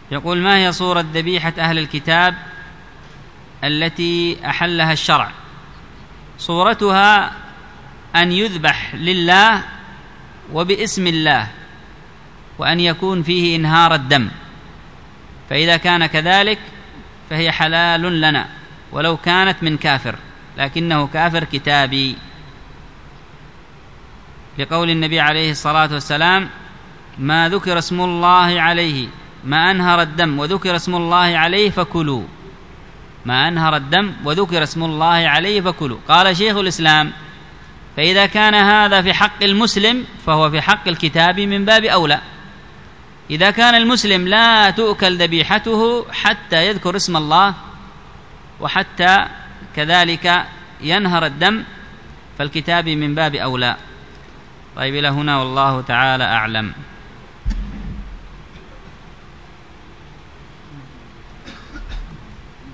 يقول: ما هي صورة ذبيحة أهل الكتاب التي أحلها الشرع؟ صورتها أن يذبح لله وباسم الله، وأن يكون فيه إنهار الدم، فإذا كان كذلك فهي حلال لنا ولو كانت من كافر، لكنه كافر كتابي، لقول النبي عليه الصلاة والسلام: ما ذكر اسم الله عليه، ما أنهر الدم وذكر اسم الله عليه فكلوا، ما أنهر الدم وذكر اسم الله عليه فكلوا. قال شيخ الإسلام: فإذا كان هذا في حق المسلم فهو في حق الكتاب من باب أولى. إذا كان المسلم لا تؤكل ذبيحته حتى يذكر اسم الله وحتى كذلك ينهر الدم، فالكتاب من باب أولى. طيب، إلى هنا والله تعالى أعلم.